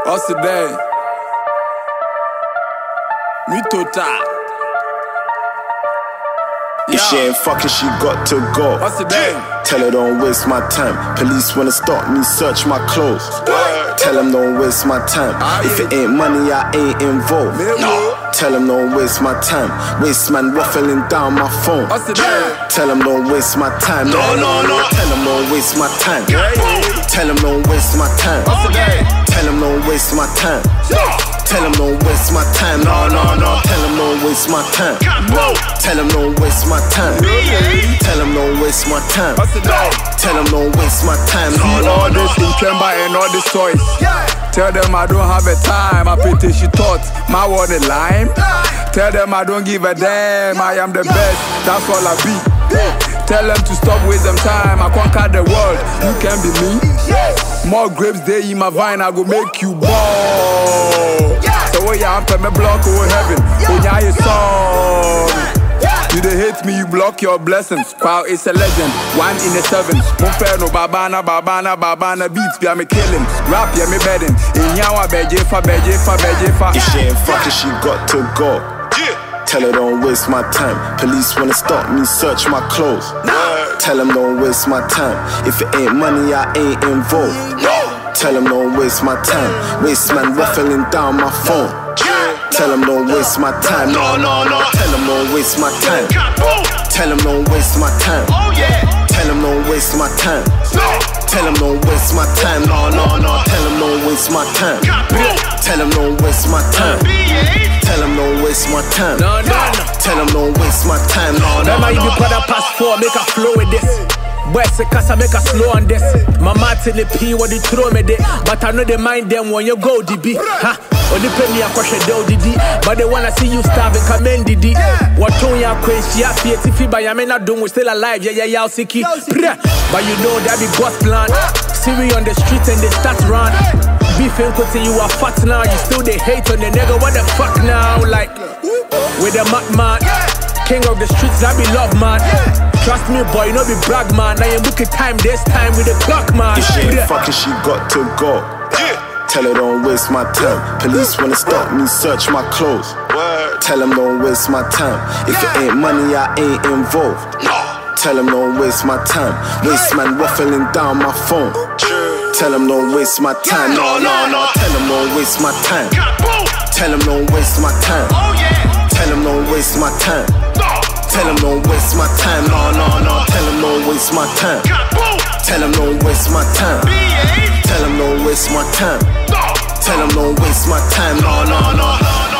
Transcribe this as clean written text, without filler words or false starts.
What's the day? Me total. If she ain't fucking, she got to go. What's the day? Tell her don't waste my time. Police wanna stop me, search my clothes. Tell them don't waste my time. If it ain't money, I ain't involved. Tell them don't waste my time. Waste man waffling down my phone. What's the day? Tell them don't waste my time. No. Tell them don't waste my time. Tell them don't waste my time. What's the day? Tell them don't waste my time. Tell them don't waste my time. No. Tell them don't waste my time. Tell them don't waste my time. Tell them don't waste my time. What's the day? Tell them don't waste my time. See all this in Kemba and all this toys. Tell them I don't have a time. I pity she thought my word a lime. Tell them I don't give a damn. I am the best. That's all I be. Tell them to stop wasting time. I conquer the world. You can be me. More grapes there in my vine. I go make you ball. So where you am me block over heaven. When you song. You they hate me, you block your blessings. Wow, it's a legend. 1 in a 7. Mufeno, babana beats, be me killing. Rap, yeah, me bedding. In yawa, bejefa. If she ain't fucking, she got to go. Tell her don't waste my time. Police wanna stop me, search my clothes. Tell them don't waste my time. If it ain't money, I ain't involved. Tell them don't waste my time. Waste man waffling down my phone. Tell them don't waste my time. No. Tell them don't waste my time. Tell them don't waste my time. Tell them don't waste my time. Tell them don't waste my time. No. Tell them don't waste my time. Tell them don't waste my time. Tell them don't waste my time. Tell them don't waste my time. Remember you be put a passport, make a flow with this. Boy, say cause I make a slow on this. My mat in the P, what they throw me there. But I know they mind them when you go DB. Only pay me a question, DD. But they wanna see you starving, come in, DD. What tone ya quench, ya fiat, by Yamena doing, we still alive, yeah, siki. But you know that be God's plan. See me on the street and they start run. Beef and say you are fat now, you still they hate on the nigga, what the fuck now? Like, with a madman, king of the streets, I be love man. Trust me, boy, you know be brag man. Now you book a time, this time with the clock man. If she ain't fucking, she got to go. Tell her don't waste my time. Police wanna stop me, search my clothes. Tell them don't waste my time. If it ain't money, I ain't involved. Tell them don't waste my time. Waste man waffling down my phone. Tell them don't waste my time. No. Tell them don't waste my time. Tell them don't waste my time. Tell them don't waste my time. Tell them don't waste my time. No. Tell them don't waste my time. Tell them don't waste my time. Tell them don't waste my time. Tell them don't waste my time. No.